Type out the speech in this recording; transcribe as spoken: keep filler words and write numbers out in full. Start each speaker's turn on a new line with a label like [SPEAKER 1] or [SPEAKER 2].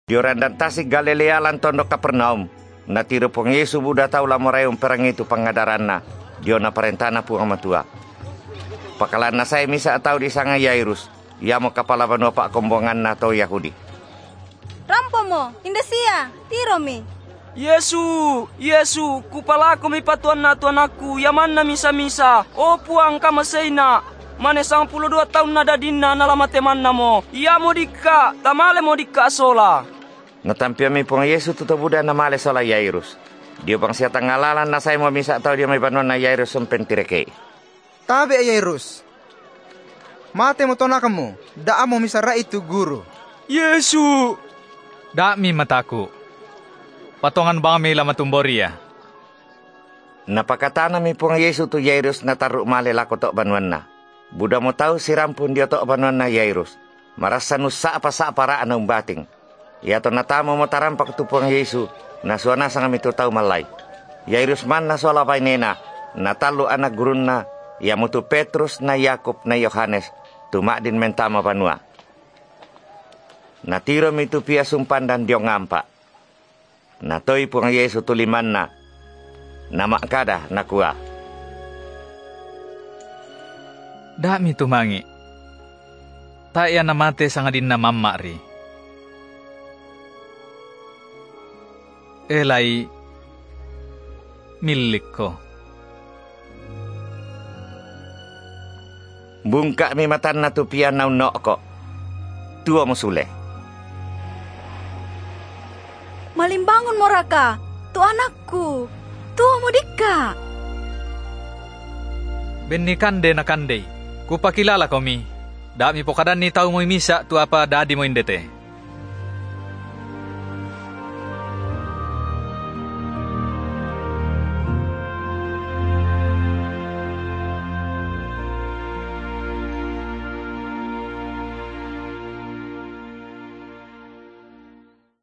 [SPEAKER 1] Dioran dan tasik Galilea lan tondok Kapernaum. Natiro pong Yesu buda tau la morayong perang itu pangadaranna. Dio na parentana pung amatua. Pakalan na saya misa atau di sanga Yairus. Ia mo kapala banua pak kombongan na to Yahudi.
[SPEAKER 2] Rampo mo, indesia, tiro mi.
[SPEAKER 3] Yesu, Yesu, kupalako mi patuan na tuan aku. Yaman na misa-misa. O puang kamaseina. Mane sang puluh dua tahun na dadinna nalamateman na mo. Ia mo dika, tamale mo dika sola.
[SPEAKER 1] Natampia mi pong Yesu tuto buda na male sola Yairus. Dio bang siya tangalalan na saya mo misa atau dia may banuan na Yairus sumpen tireke.
[SPEAKER 4] Tabi Yairus. Mate mo tonaka mo. Daa mo misara itu guru.
[SPEAKER 3] Yesu.
[SPEAKER 5] Da mi mataku. Patongan bang mi lamatumboria.
[SPEAKER 1] Napakatana mi pong Yesu tu Yairus na taru male lako tok banuan na. Buda mo tahu sirampun dia tok banuan na Yairus. Marasa nusa apa sa paraan ng bating. Ya to natamo mo tarampak tu pong Yesu. Nasuana sang kami tu tahu malay. Yairus man na sola pay nena. Natalo anak gurun na. Ya mutu Petrus na Yakob na Yohanes. Tuma din mentama panua. Natiro mi tu pia sumpan dan diong ngampa. Natoy pong Yesu tuliman na. Namak kada nakua.
[SPEAKER 5] Da mi tumangi. Ta ya namate sangadin na mamma ri. Elai milik ko.
[SPEAKER 1] Bungka mi matan na tupian na unok ko. Tua mo sule.
[SPEAKER 2] Malimbangon mo raka, tu anakku, tuwa mo dika.
[SPEAKER 5] Benni kande na kande. Kupakilala ko mi. Da mi pokadan ni tau mo misa tu apa dadi mo indete.